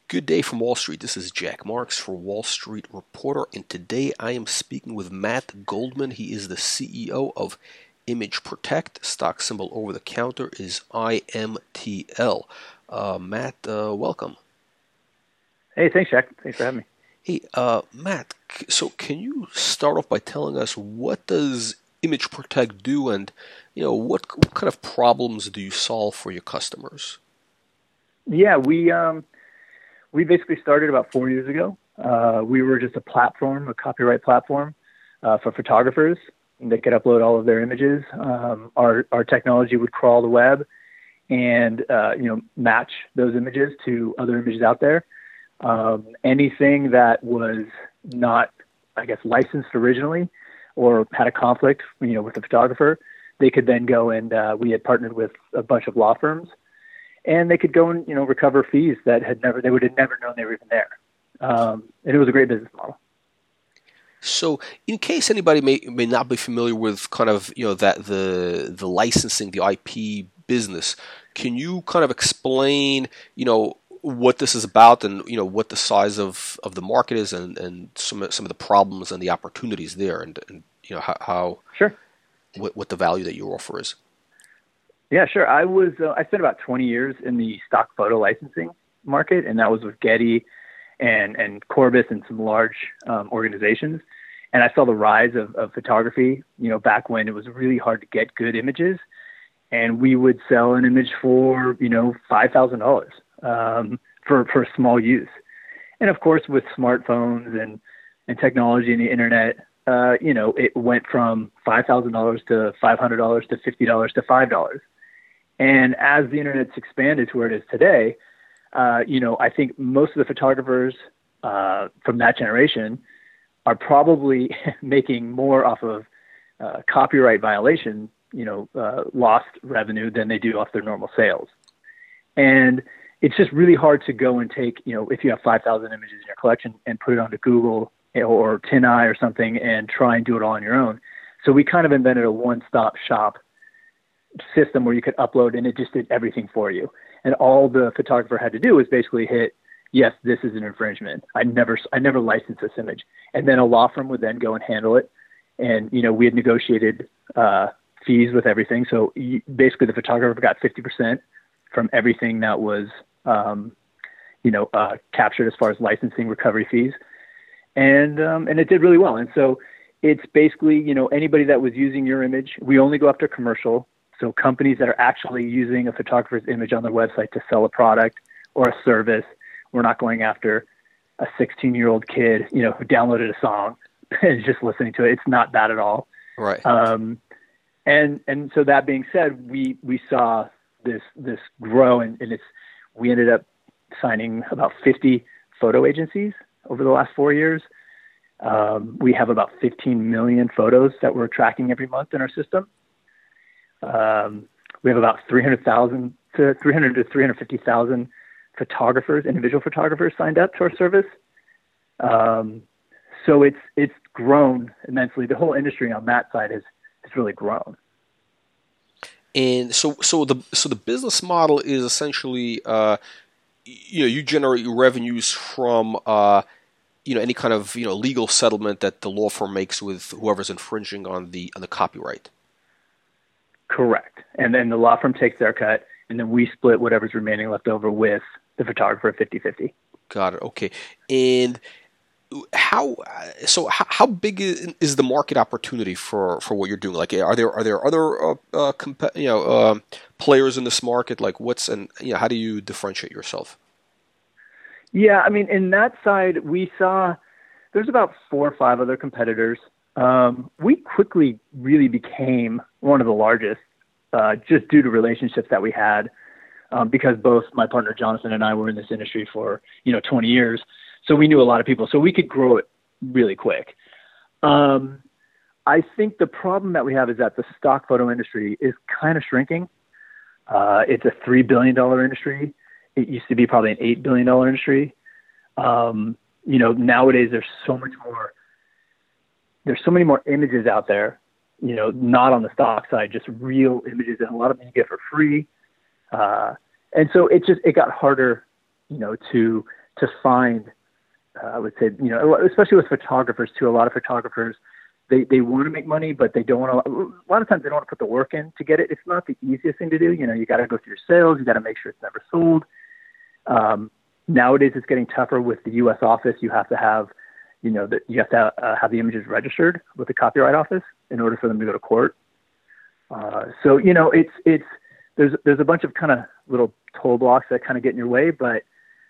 Good day from Wall Street. This is Jack Marks for Wall Street Reporter, and today I am speaking with Matt Goldman. He is the CEO of Image Protect. Stock symbol over the counter is IMTL. Matt, welcome. Hey, thanks, Jack. Thanks for having me. Hey, Matt. So can you start off by telling us what does Image Protect do, and what kind of problems do you solve for your customers? Yeah, we basically started about 4 years ago. We were just a platform, a copyright platform for photographers. They could upload all of their images. Our technology would crawl the web and match those images to other images out there. Anything that was not, I guess, licensed originally or had a conflict, with the photographer, they could then go and we had partnered with a bunch of law firms. And they could go and recover fees that they would have never known they were even there, and it was a great business model. So, in case anybody may not be familiar with kind of that the licensing, the IP business, can you kind of explain what this is about and what the size of the market is and some of the problems and the opportunities there and how Sure. What the value that you offer is? Yeah, sure. I spent about 20 years in the stock photo licensing market, and that was with Getty and Corbis and some large organizations. And I saw the rise of photography, back when it was really hard to get good images. And we would sell an image for, $5,000 for small use. And of course, with smartphones and technology and the internet, it went from $5,000 to $500 to $50 to $5. And as the internet's expanded to where it is today, I think most of the photographers from that generation are probably making more off of copyright violation, lost revenue than they do off their normal sales. And it's just really hard to go and take, if you have 5,000 images in your collection and put it onto Google or TinEye or something and try and do it all on your own. So we kind of invented a one-stop shop system where you could upload and it just did everything for you. And all the photographer had to do was basically hit, yes, this is an infringement. I never licensed this image. And then a law firm would then go and handle it. And, we had negotiated fees with everything. So basically the photographer got 50% from everything that was, captured as far as licensing recovery fees. And it did really well. And so it's basically, anybody that was using your image, we only go after commercial. So companies that are actually using a photographer's image on their website to sell a product or a service. We're not going after a 16-year-old kid, who downloaded a song and is just listening to it. It's not that at all. Right. And so that being said, we saw this grow and we ended up signing about 50 photo agencies over the last 4 years. We have about 15 million photos that we're tracking every month in our system. We have about 300,000 to 350,000 photographers, individual photographers signed up to our service. So it's grown immensely. The whole industry on that side has really grown. And so the business model is essentially, you generate your revenues from, any kind of, legal settlement that the law firm makes with whoever's infringing on the copyright. Correct. And then the law firm takes their cut, and then we split whatever's remaining left over with the photographer 50-50. Got it. Okay. And how big is the market opportunity for what you're doing? Like, are there other players in this market? Like, how do you differentiate yourself? Yeah, I mean, in that side, we saw there's about 4 or 5 other competitors. We quickly really became one of the largest, just due to relationships that we had, because both my partner Jonathan and I were in this industry for 20 years, so we knew a lot of people, so we could grow it really quick. I think the problem that we have is that the stock photo industry is kind of shrinking. It's a $3 billion industry. It used to be probably an $8 billion industry. Nowadays there's so many more images out there, not on the stock side, just real images, and a lot of them you get for free. And so it got harder, to to find, I would say, especially with photographers too. A lot of photographers, they want to make money, but they don't want to. A lot of times they don't want to put the work in to get it. It's not the easiest thing to do. You got to go through your sales. You got to make sure it's never sold. Nowadays, it's getting tougher with the U.S. office. You have to have, you have to have the images registered with the Copyright Office in order for them to go to court. So it's there's a bunch of kind of little toll blocks that kind of get in your way, but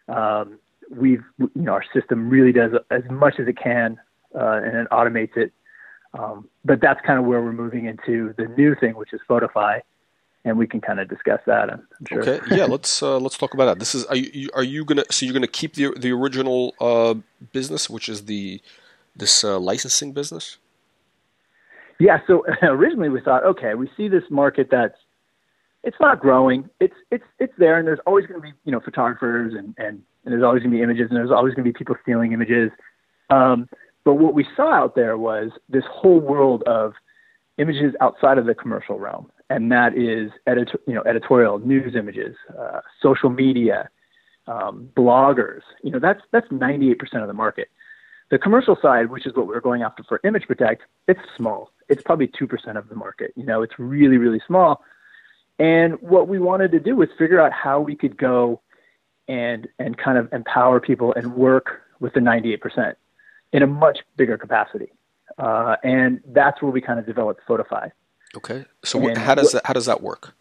our system really does as much as it can, and it automates it. But that's kind of where we're moving into the new thing, which is Photofy, and we can kind of discuss that. I'm sure. Okay, yeah, let's talk about that. This is are you gonna keep the original business, which is this licensing business? Yeah. So originally we thought, okay, we see this market it's not growing. It's there, and there's always going to be photographers and there's always going to be images, and there's always going to be people stealing images. But what we saw out there was this whole world of images outside of the commercial realm, and that is editorial news images, social media, bloggers. That's 98% of the market. The commercial side, which is what we're going after for Image Protect, it's small. It's probably 2% of the market. It's really, really small. And what we wanted to do was figure out how we could go and kind of empower people and work with the 98% in a much bigger capacity. And that's where we kind of developed Photofy. Okay. So how does that work?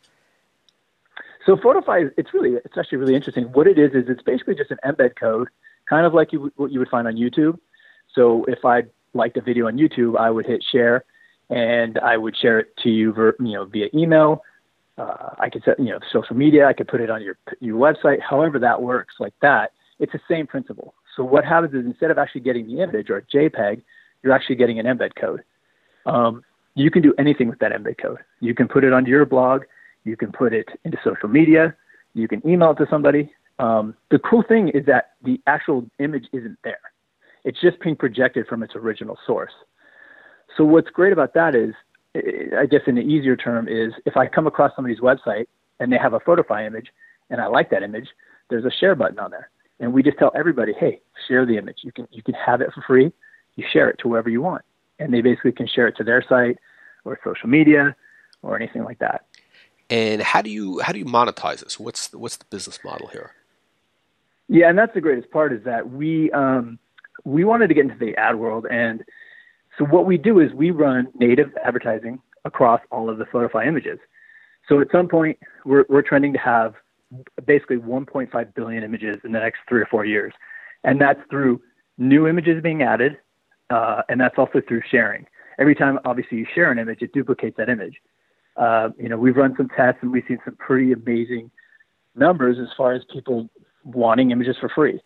So Photofy, it's actually really interesting. What it is it's basically just an embed code, kind of like what you would find on YouTube. So if I liked a video on YouTube, I would hit share, and I would share it to you via email. I could set social media. I could put it on your website. However that works, like that, it's the same principle. So what happens is instead of actually getting the image or a JPEG, you're actually getting an embed code. You can do anything with that embed code. You can put it onto your blog. You can put it into social media. You can email it to somebody. The cool thing is that the actual image isn't there. It's just being projected from its original source. So what's great about that is, I guess in the easier term is, if I come across somebody's website and they have a Photofy image and I like that image, there's a share button on there. And we just tell everybody, hey, share the image. You can have it for free. You share it to whoever you want. And they basically can share it to their site or social media or anything like that. And how do you monetize this? What's the business model here? Yeah, and that's the greatest part, is that we wanted to get into the ad world. And so what we do is we run native advertising across all of the Photofy images. So at some point, we're trending to have basically 1.5 billion images in the next 3 or 4 years. And that's through new images being added, and that's also through sharing. Every time, obviously, you share an image, it duplicates that image. We've run some tests, and we've seen some pretty amazing numbers as far as people wanting images for free.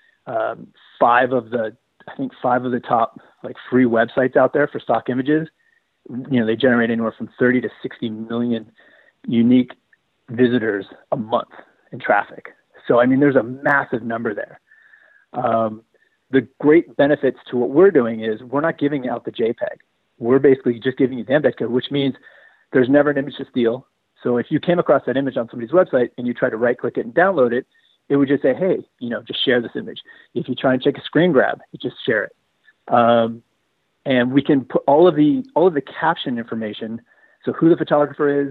Five of the top free websites out there for stock images, they generate anywhere from 30 to 60 million unique visitors a month in traffic. So, there's a massive number there. The great benefits to what we're doing is we're not giving out the JPEG. We're basically just giving you the embed code, which means there's never an image to steal. So if you came across that image on somebody's website and you try to right click it and download it, it would just say, hey, just share this image. If you try and take a screen grab, you just share it. And we can put all of the caption information. So who the photographer is,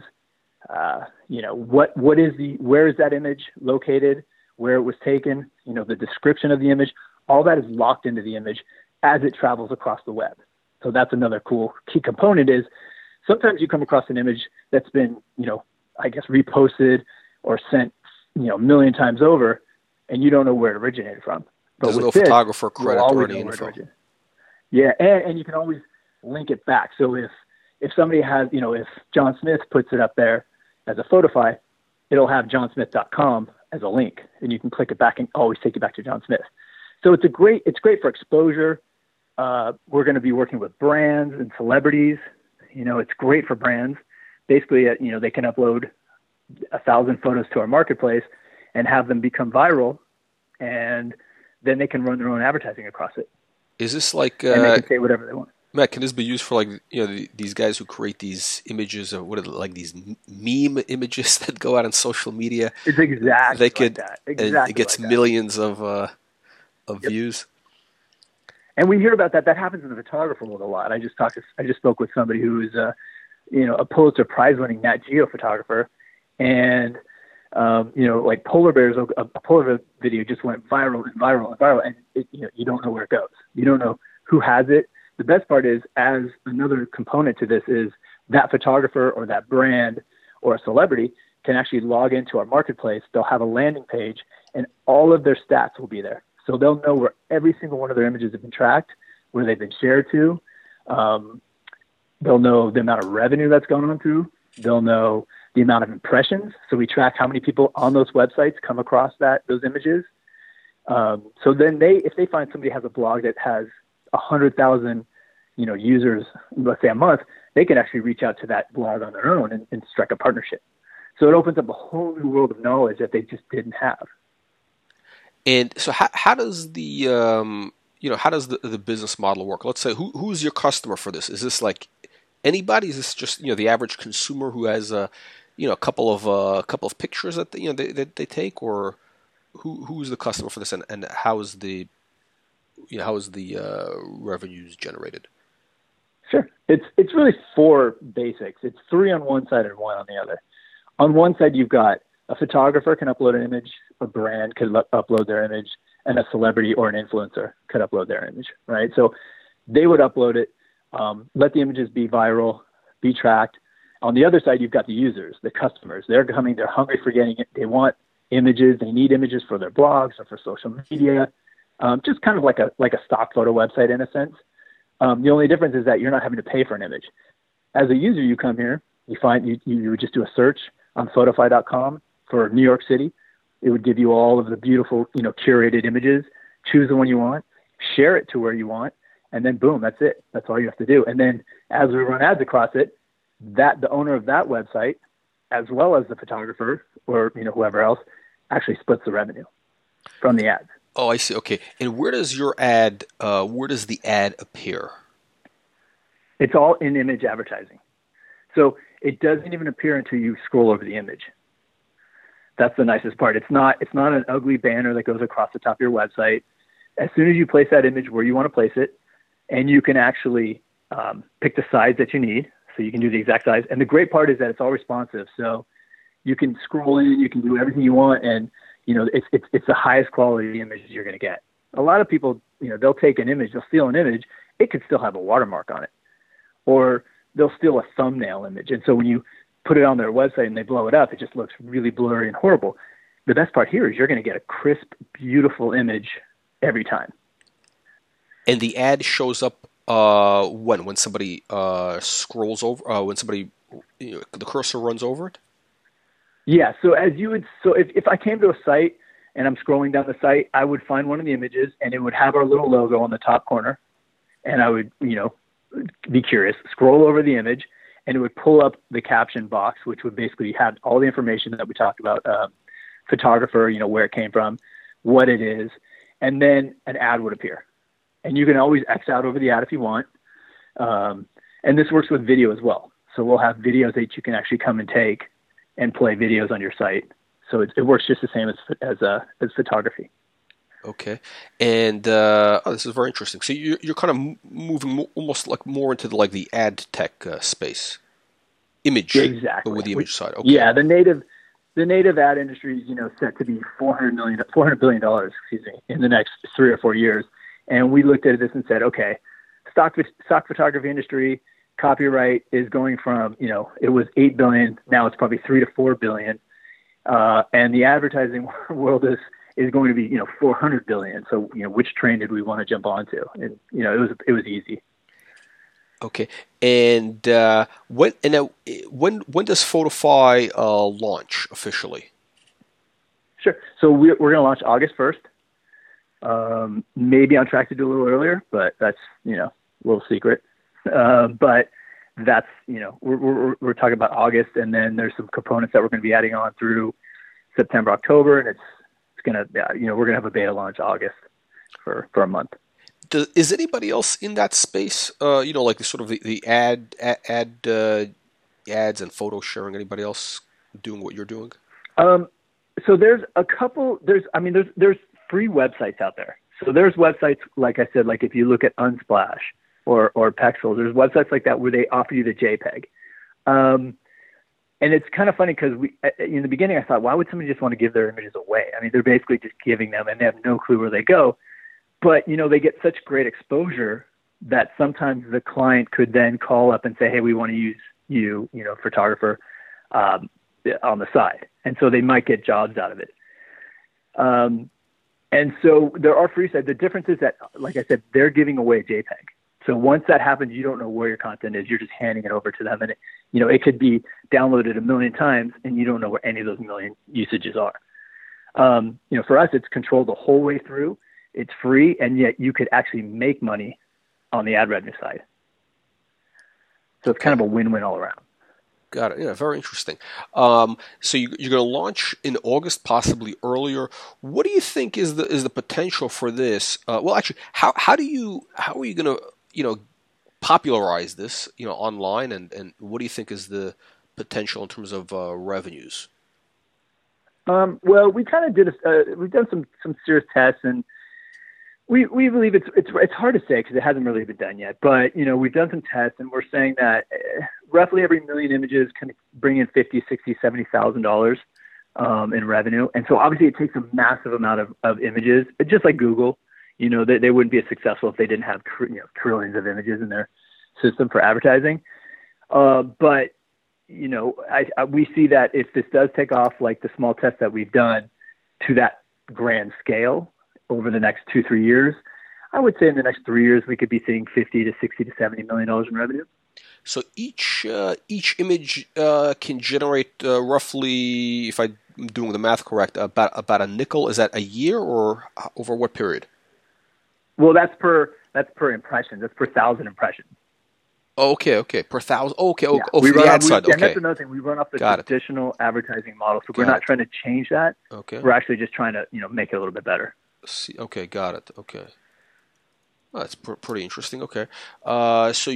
where is that image located, where it was taken, the description of the image, all that is locked into the image as it travels across the web. So that's another cool key component is sometimes you come across an image that's been, reposted or sent, a million times over, and you don't know where it originated from. But there's no photographer credit or any info. Yeah, and you can always link it back. So if somebody has, if John Smith puts it up there as a Photofy, it'll have johnsmith.com as a link, and you can click it back and always take you back to John Smith. So it's great for exposure. We're going to be working with brands and celebrities. It's great for brands. Basically, they can upload 1,000 photos to our marketplace and have them become viral, and then they can run their own advertising across it. Is this like and they can say whatever they want? Matt, can this be used for these guys who create these images of these meme images that go out on social media? It's exactly like that. Exactly it gets like millions of of Yep. views. And we hear about that. That happens in the photographer world a lot. I just spoke with somebody who is a Pulitzer Prize winning Nat Geo photographer, and like polar bears, a polar bear video just went viral and viral and viral, and you don't know where it goes. You don't know who has it. The best part is, as another component to this, is that photographer or that brand or a celebrity can actually log into our marketplace. They'll have a landing page, and all of their stats will be there. So they'll know where every single one of their images have been tracked, where they've been shared to. They'll know the amount of revenue that's gone on through. They'll know the amount of impressions. So we track how many people on those websites come across those images. So then if they find somebody has a blog that has 100,000, users, let's say a month, they can actually reach out to that blog on their own and strike a partnership. So it opens up a whole new world of knowledge that they just didn't have. And so how does the business model work? Let's say who's your customer for this? Is this like anybody? Is this just the average consumer who has a couple of pictures that they take, or who's the customer for this, and how is the revenues generated? Sure. It's really four basics. It's three on one side and one on the other. On one side, you've got a photographer can upload an image, a brand could upload their image, and a celebrity or an influencer could upload their image, right? So they would upload it, let the images be viral, be tracked. On the other side, you've got the users, the customers. They're hungry for getting it. They want images. They need images for their blogs or for social media, just kind of like a stock photo website in a sense. The only difference is that you're not having to pay for an image. As a user, you come here, you would just do a search on photofy.com for New York City. It would give you all of the beautiful, curated images. Choose the one you want, share it to where you want, and then boom, that's it. That's all you have to do. And then as we run ads across it, the owner of that website, as well as the photographer or whoever else, actually splits the revenue from the ads. Oh, I see. Okay. And where does the ad appear? It's all in-image advertising. So it doesn't even appear until you scroll over the image. That's the nicest part. It's not an ugly banner that goes across the top of your website. As soon as you place that image where you want to place it, and you can actually pick the size that you need, so you can do the exact size. And the great part is that it's all responsive. So you can scroll in, you can do everything you want, and it's the highest quality images you're going to get. A lot of people, they'll take an image, they'll steal an image, it could still have a watermark on it, or they'll steal a thumbnail image. And so when you put it on their website and they blow it up, it just looks really blurry and horrible. The best part here is you're going to get a crisp, beautiful image every time. And the ad shows up when somebody scrolls over, when somebody the cursor runs over it. Yeah. So if I came to a site and I'm scrolling down the site, I would find one of the images and it would have our little logo on the top corner, and I would be curious, scroll over the image, and it would pull up the caption box, which would basically have all the information that we talked about, photographer, where it came from, what it is, and then an ad would appear. And you can always X out over the ad if you want. And this works with video as well. So we'll have videos that you can actually come and take and play videos on your site. So it works just the same as photography. Okay, and this is very interesting. So you're kind of moving almost like more into the ad tech space, image, exactly, with the image side. Okay. Yeah, the native ad industry is set to be $400 billion, in the next 3 or 4 years. And we looked at this and said, okay, stock photography industry copyright is going from it was $8 billion, now it's probably $3 to $4 billion, and the advertising world is going to be $400 billion. So which train did we want to jump onto? And it was easy. Okay, and when does Photofy launch officially? Sure. So we're going to launch August 1st. Maybe on track to do a little earlier, but that's a little secret. But that's we're talking about August, and then there's some components that we're going to be adding on through September, October, and it's gonna we're gonna have a beta launch August for a month. Is anybody else in that space? Like the sort of the ads and photo sharing. Anybody else doing what you're doing? So there's a couple. There's free websites out there. So there's websites, like I said, like if you look at Unsplash or Pexels, there's websites like that where they offer you the JPEG. And it's kind of funny because in the beginning I thought, why would somebody just want to give their images away? I mean, they're basically just giving them and they have no clue where they go. But, they get such great exposure that sometimes the client could then call up and say, hey, we want to use you, photographer, on the side. And so they might get jobs out of it. And so there are free sites. The difference is that, like I said, they're giving away a JPEG. So once that happens, you don't know where your content is. You're just handing it over to them. And, it could be downloaded 1 million times and you don't know where any of those million usages are. For us, it's controlled the whole way through. It's free, and yet you could actually make money on the ad revenue side. So it's kind of a win-win all around. Got it. Yeah, very interesting. So you're going to launch in August, possibly earlier. What do you think is the potential for this? Well, actually, how are you going to popularize this online, and what do you think is the potential in terms of revenues? Well, we kind of we've done some serious tests, and we believe it's hard to say because it hasn't really been done yet. But we've done some tests, and we're saying that roughly every million images can bring in $50,000, $60,000, $70,000 in revenue. And so obviously it takes a massive amount of images, just like Google. They wouldn't be as successful if they didn't have trillions of images in their system for advertising. But we see that if this does take off, like the small test that we've done, to that grand scale over the next 2-3 years, I would say in the next 3 years we could be seeing $50 to $60 to $70 million in revenue. So each image can generate roughly, if I'm doing the math correct, about a nickel. Is that a year or over what period? Well, that's per impression. That's per 1,000 impressions. Okay, per 1,000. Okay, yeah. For the ad side. Okay, and that's another thing. We run off the traditional advertising model, so we're not trying to change that. Okay, we're actually just trying to make it a little bit better. Okay, got it. Okay, well, that's pretty interesting. Okay, so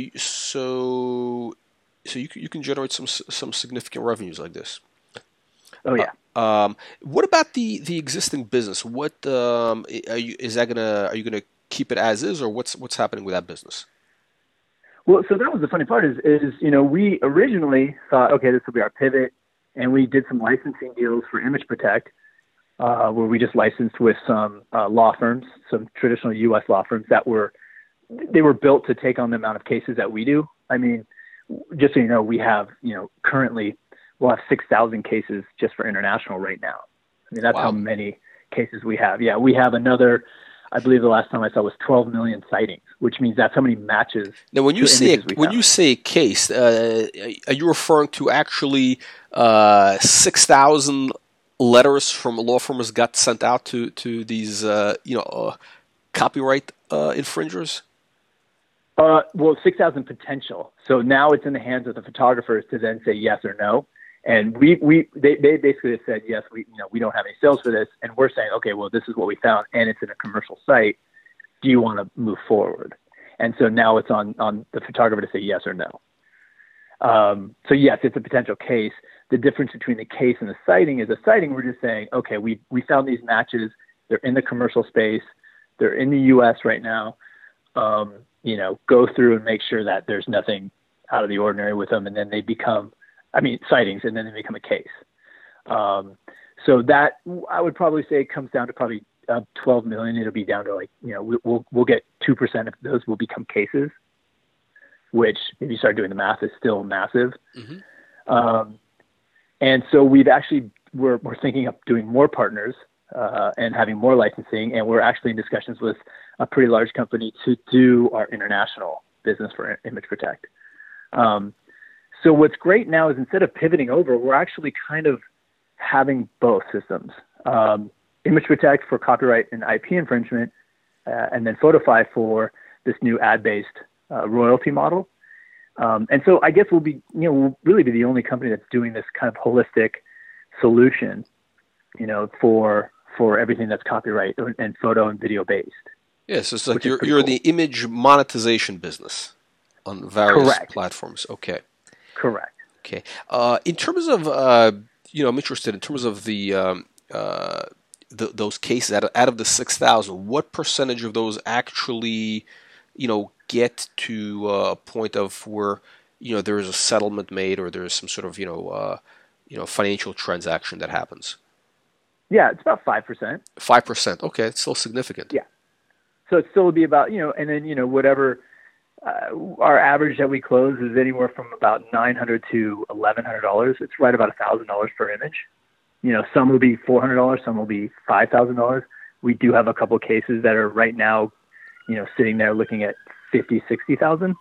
you can generate some significant revenues like this. Oh yeah. What about the existing business? What are you gonna keep it as is, or what's happening with that business? Well, so that was the funny part is we originally thought, okay, this will be our pivot, and we did some licensing deals for Image Protect, where we just licensed with some law firms, some traditional U.S. law firms they were built to take on the amount of cases that we do. I mean, just so you know, we have currently we'll have 6,000 cases just for international right now. I mean, that's How many cases we have. Yeah, we have another. I believe the last time I saw was 12 million sightings, which means that's how many matches. Now, when you say a case, are you referring to actually 6,000 letters from law firms got sent out to these copyright infringers? Well, 6,000 potential. So now it's in the hands of the photographers to then say yes or no. And they basically said, yes, we don't have any sales for this. And we're saying, okay, well, this is what we found, and it's in a commercial site. Do you want to move forward? And so now it's on the photographer to say yes or no. So yes, it's a potential case. The difference between the case and the sighting is a sighting. We're just saying, okay, we found these matches. They're in the commercial space. They're in the U.S. right now. Go through and make sure that there's nothing out of the ordinary with them, and then they become sightings, and then they become a case. So that I would probably say comes down to probably 12 million. It'll be down to we'll get 2% of those will become cases, which if you start doing the math is still massive. Mm-hmm. And so we're thinking of doing more partners and having more licensing, and we're actually in discussions with a pretty large company to do our international business for Image Protect. So what's great now is instead of pivoting over, we're actually kind of having both systems. Image Protect for copyright and IP infringement, and then Photify for this new ad-based royalty model. And so I guess we'll really be the only company that's doing this kind of holistic solution, for everything that's copyright and photo and video based. Yes, it's like you're cool. The image monetization business on various platforms. Okay. Correct. Okay. In terms of, I'm interested in terms of the those cases out of the 6,000, what percentage of those actually, get to a point of where, there is a settlement made or there's some sort of, financial transaction that happens? Yeah, it's about 5%. 5%. Okay, it's still significant. Yeah. So it still would be about, and then, whatever our average that we close is anywhere from about $900 to $1,100. It's right about $1,000 per image. Some will be $400, some will be $5,000. We do have a couple of cases that are right now, sitting there looking at 50, 60,000.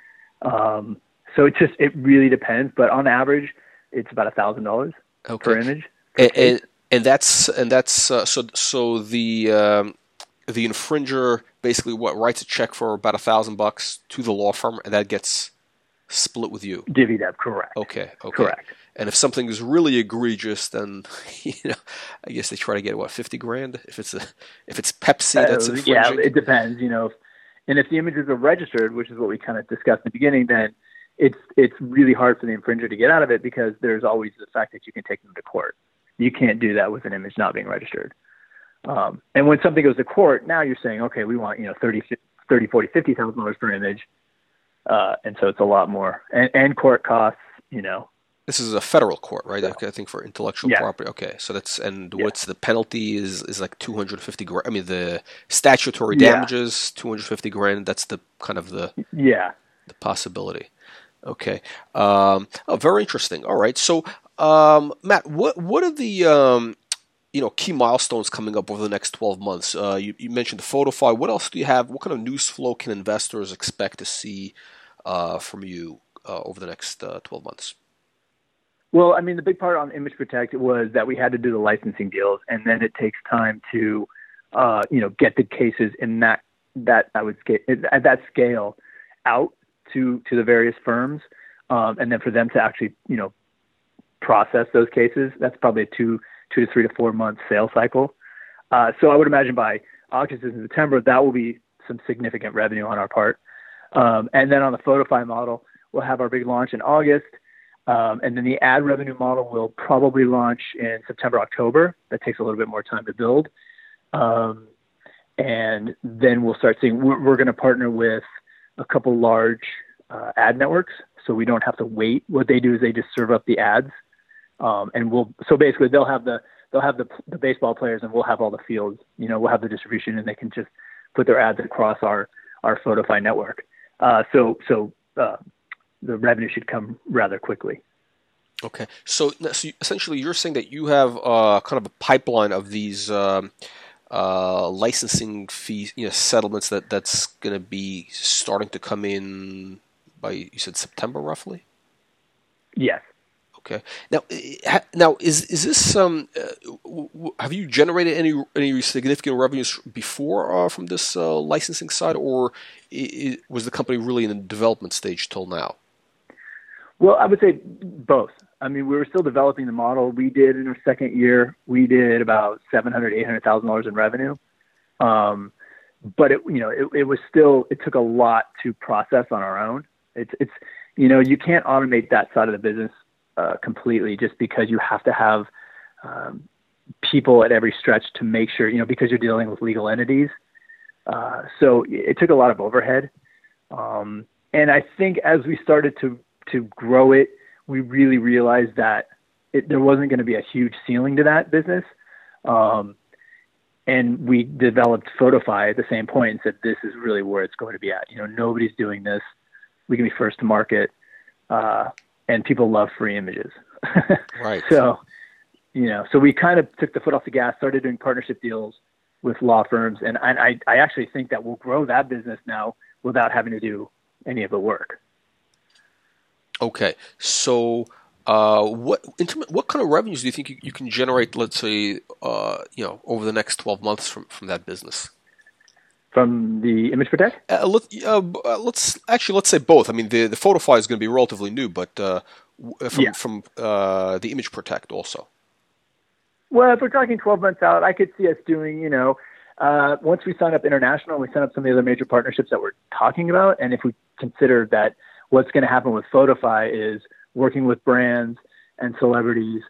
So it really depends, but on average, it's about $1,000 per image. And that's so the infringer basically writes a check for about $1,000 to the law firm, and that gets split with you. Divvied up, correct. Okay. Correct. And if something is really egregious, then I guess they try to get what, $50,000 if it's Pepsi that's infringing. Yeah, it depends. And if the images are registered, which is what we kind of discussed in the beginning, then it's really hard for the infringer to get out of it because there's always the fact that you can take them to court. You can't do that with an image not being registered. And when something goes to court, now you're saying, okay, we want, $30, $40, $50,000 per image. And so it's a lot more and court costs, This is a federal court, right? Yeah. I think for intellectual property. Okay. So what's the penalty is like $250,000. I mean, the statutory damages, $250,000. That's the kind of the possibility. Okay. Very interesting. All right. So, Matt, what are the, key milestones coming up over the next 12 months? You mentioned the PhotoFi. What else do you have? What kind of news flow can investors expect to see from you over the next 12 months? Well, I mean, the big part on Image Protect was that we had to do the licensing deals, and then it takes time to, get the cases in that I would at that scale out to the various firms, and then for them to actually, process those cases. That's probably a 2 to 3 to 4 month sales cycle. So I would imagine by August and September, that will be some significant revenue on our part. And then on the PhotoFi model, we'll have our big launch in August. And then the ad revenue model will probably launch in September, October. That takes a little bit more time to build. And then we'll start seeing, we're going to partner with a couple large ad networks, so we don't have to wait. What they do is they just serve up the ads. So basically they'll have the baseball players and we'll have all the fields, we'll have the distribution and they can just put their ads across our PhotoFi network. So the revenue should come rather quickly. Okay. So essentially you're saying that you have kind of a pipeline of these licensing fees, settlements that's going to be starting to come in by, you said September roughly? Yes. Okay. Now is this have you generated any significant revenues before from this licensing side, or was the company really in the development stage till now? Well, I would say both. I mean, we were still developing the model. We did in our second year, we did about $700,000-$800,000 in revenue. But it was still, it took a lot to process on our own. It's you can't automate that side of the business completely, just because you have to have people at every stretch to make sure, because you're dealing with legal entities. So it took a lot of overhead. And I think as we started to grow it, we really realized that there wasn't going to be a huge ceiling to that business. And we developed PhotoFi at the same point and said, this is really where it's going to be at. Nobody's doing this. We can be first to market. And people love free images. Right. So we kind of took the foot off the gas, started doing partnership deals with law firms. And I actually think that we'll grow that business now without having to do any of the work. Okay. So what kind of revenues do you think you can generate, let's say, over the next 12 months from that business? From the Image Protect? Let's say both. I mean, the PhotoFi is going to be relatively new, but from the Image Protect also. Well, if we're talking 12 months out, I could see us doing, once we sign up international, we sign up some of the other major partnerships that we're talking about, and if we consider that what's going to happen with PhotoFi is working with brands and celebrities,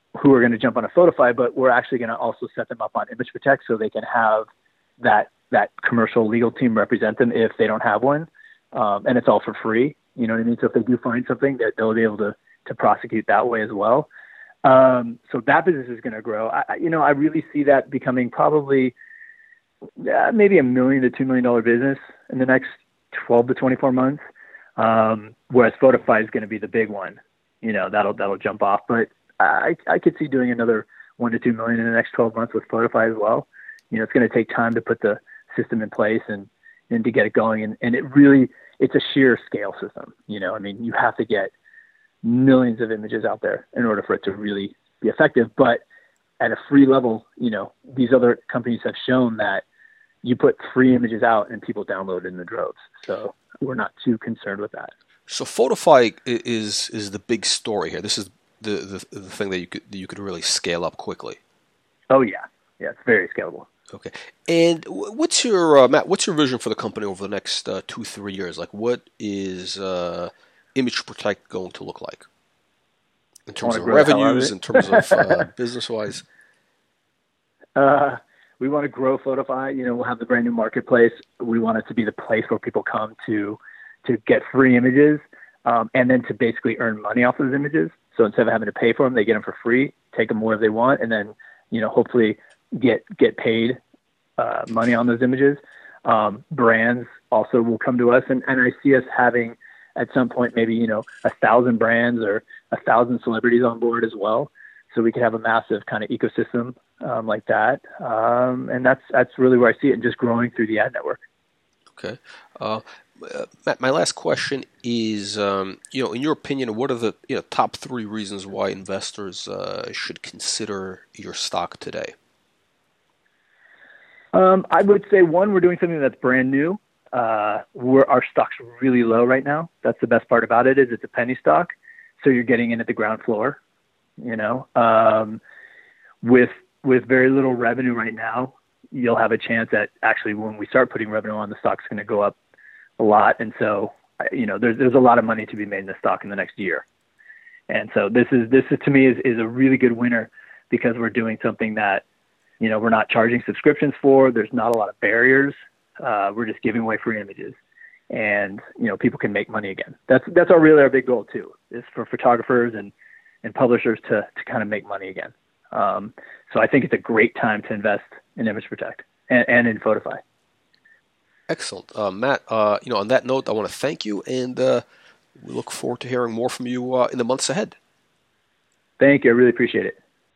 who are going to jump on a Photify, but we're actually going to also set them up on Image Protect so they can have that commercial legal team represent them if they don't have one. And it's all for free. You know what I mean? So if they do find something, that they'll be able to prosecute that way as well. So that business is going to grow. I really see that becoming probably maybe $1 million to $2 million business in the next 12 to 24 months. Whereas Photify is going to be the big one. That'll jump off. But I could see doing another 1 to 2 million in the next 12 months with Photify as well. It's going to take time to put the system in place and to get it going. And it's a sheer scale system. You have to get millions of images out there in order for it to really be effective. But at a free level, these other companies have shown that you put free images out and people download it in the droves. So we're not too concerned with that. So Photify is the big story here. This is the thing that you could really scale up quickly. Oh yeah, it's very scalable. Okay, and what's your Matt? What's your vision for the company over the next 2-3 years? Like, what is Image Protect going to look like in terms of revenues, in terms of business wise? We want to grow Photify. We'll have the brand new marketplace. We want it to be the place where people come to get free images, and then to basically earn money off those images. So instead of having to pay for them, they get them for free, take them wherever they want, and then, hopefully get paid money on those images. Brands also will come to us, and I see us having at some point maybe 1,000 brands or 1,000 celebrities on board as well. So we could have a massive kind of ecosystem like that, and that's really where I see it, and just growing through the ad network. Okay. Matt, my last question is, in your opinion, what are the top 3 reasons why investors should consider your stock today? I would say, one, we're doing something that's brand new. Our stock's really low right now. That's the best part about it, is it's a penny stock, so you're getting in at the ground floor. With very little revenue right now, you'll have a chance that actually when we start putting revenue on, the stock's going to go up a lot. And so, there's a lot of money to be made in the stock in the next year. And so this is to me is a really good winner, because we're doing something that, we're not charging subscriptions for. There's not a lot of barriers. We're just giving away free images, and, people can make money again. That's our big goal too, is for photographers and publishers to kind of make money again. So I think it's a great time to invest in Image Protect and in Photify. Excellent. Matt, on that note, I want to thank you, and we look forward to hearing more from you in the months ahead. Thank you. I really appreciate it.